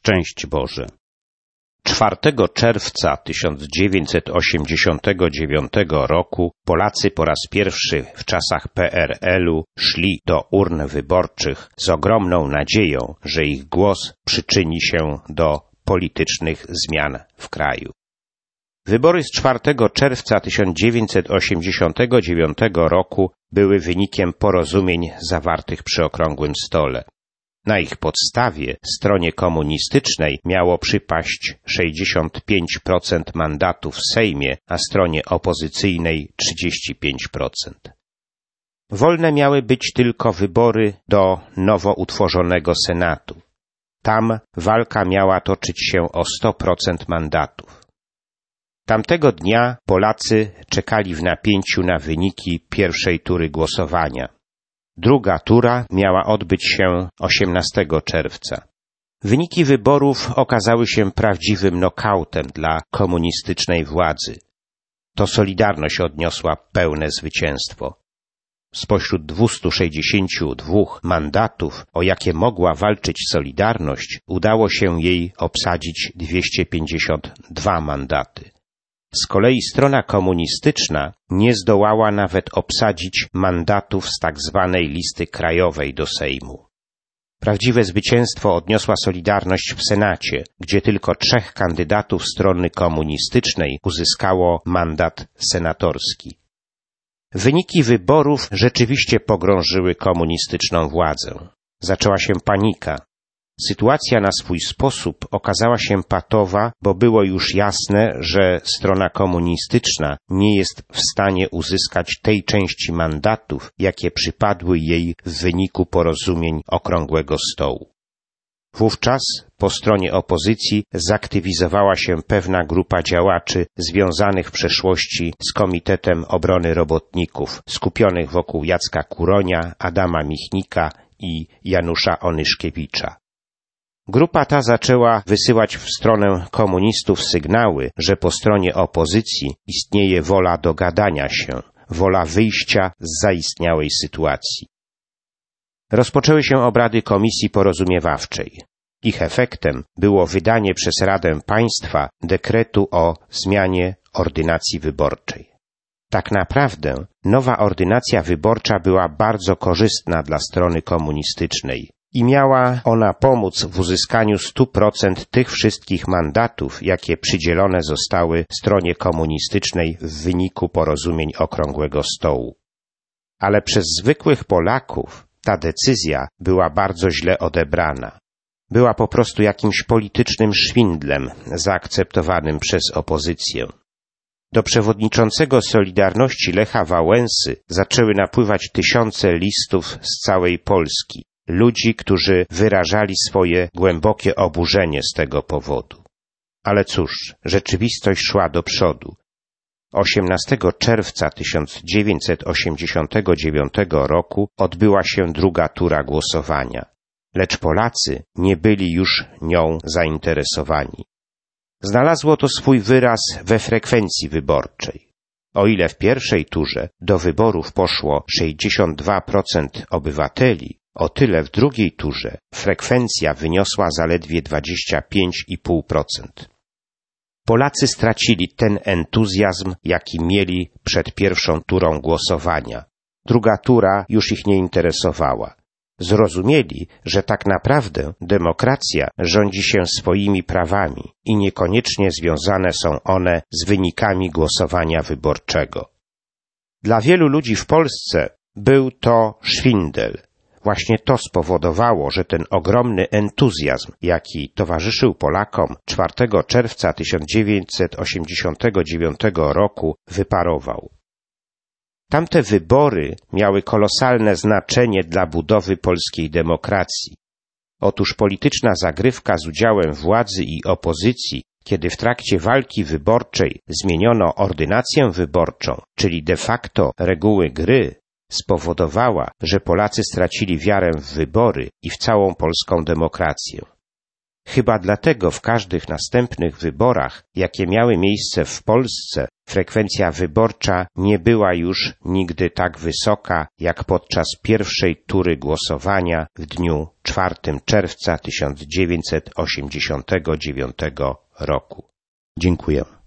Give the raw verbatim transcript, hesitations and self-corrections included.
Szczęść Boże. czwartego czerwca tysiąc dziewięćset osiemdziesiątego dziewiątego roku Polacy po raz pierwszy w czasach P R L-u szli do urn wyborczych z ogromną nadzieją, że ich głos przyczyni się do politycznych zmian w kraju. Wybory z czwartego czerwca tysiąc dziewięćset osiemdziesiątego dziewiątego roku były wynikiem porozumień zawartych przy okrągłym stole. Na ich podstawie stronie komunistycznej miało przypaść sześćdziesiąt pięć procent mandatów w Sejmie, a stronie opozycyjnej trzydzieści pięć procent. Wolne miały być tylko wybory do nowo utworzonego Senatu. Tam walka miała toczyć się o sto procent mandatów. Tamtego dnia Polacy czekali w napięciu na wyniki pierwszej tury głosowania. Druga tura miała odbyć się osiemnastego czerwca. Wyniki wyborów okazały się prawdziwym nokautem dla komunistycznej władzy. To Solidarność odniosła pełne zwycięstwo. Spośród dwustu sześćdziesięciu dwóch mandatów, o jakie mogła walczyć Solidarność, udało się jej obsadzić dwieście pięćdziesiąt dwa mandaty. Z kolei strona komunistyczna nie zdołała nawet obsadzić mandatów z tak zwanej listy krajowej do Sejmu. Prawdziwe zwycięstwo odniosła Solidarność w Senacie, gdzie tylko trzech kandydatów strony komunistycznej uzyskało mandat senatorski. Wyniki wyborów rzeczywiście pogrążyły komunistyczną władzę. Zaczęła się panika. Sytuacja na swój sposób okazała się patowa, bo było już jasne, że strona komunistyczna nie jest w stanie uzyskać tej części mandatów, jakie przypadły jej w wyniku porozumień okrągłego stołu. Wówczas po stronie opozycji zaktywizowała się pewna grupa działaczy związanych w przeszłości z Komitetem Obrony Robotników, skupionych wokół Jacka Kuronia, Adama Michnika i Janusza Onyszkiewicza. Grupa ta zaczęła wysyłać w stronę komunistów sygnały, że po stronie opozycji istnieje wola dogadania się, wola wyjścia z zaistniałej sytuacji. Rozpoczęły się obrady Komisji Porozumiewawczej. Ich efektem było wydanie przez Radę Państwa dekretu o zmianie ordynacji wyborczej. Tak naprawdę nowa ordynacja wyborcza była bardzo korzystna dla strony komunistycznej i miała ona pomóc w uzyskaniu stu procent tych wszystkich mandatów, jakie przydzielone zostały stronie komunistycznej w wyniku porozumień okrągłego stołu. Ale przez zwykłych Polaków ta decyzja była bardzo źle odebrana. Była po prostu jakimś politycznym szwindlem zaakceptowanym przez opozycję. Do przewodniczącego Solidarności Lecha Wałęsy zaczęły napływać tysiące listów z całej Polski. Ludzi, którzy wyrażali swoje głębokie oburzenie z tego powodu. Ale cóż, rzeczywistość szła do przodu. osiemnastego czerwca tysiąc dziewięćset osiemdziesiątego dziewiątego roku odbyła się druga tura głosowania, lecz Polacy nie byli już nią zainteresowani. Znalazło to swój wyraz we frekwencji wyborczej. O ile w pierwszej turze do wyborów poszło sześćdziesiąt dwa procent obywateli, o tyle w drugiej turze frekwencja wyniosła zaledwie dwadzieścia pięć i pół procent. Polacy stracili ten entuzjazm, jaki mieli przed pierwszą turą głosowania. Druga tura już ich nie interesowała. Zrozumieli, że tak naprawdę demokracja rządzi się swoimi prawami i niekoniecznie związane są one z wynikami głosowania wyborczego. Dla wielu ludzi w Polsce był to szwindel. Właśnie to spowodowało, że ten ogromny entuzjazm, jaki towarzyszył Polakom czwartego czerwca tysiąc dziewięćset osiemdziesiątego dziewiątego roku, wyparował. Tamte wybory miały kolosalne znaczenie dla budowy polskiej demokracji. Otóż polityczna zagrywka z udziałem władzy i opozycji, kiedy w trakcie walki wyborczej zmieniono ordynację wyborczą, czyli de facto reguły gry, spowodowała, że Polacy stracili wiarę w wybory i w całą polską demokrację. Chyba dlatego w każdych następnych wyborach, jakie miały miejsce w Polsce, frekwencja wyborcza nie była już nigdy tak wysoka, jak podczas pierwszej tury głosowania w dniu czwartego czerwca tysiąc dziewięćset osiemdziesiątego dziewiątego roku. Dziękuję.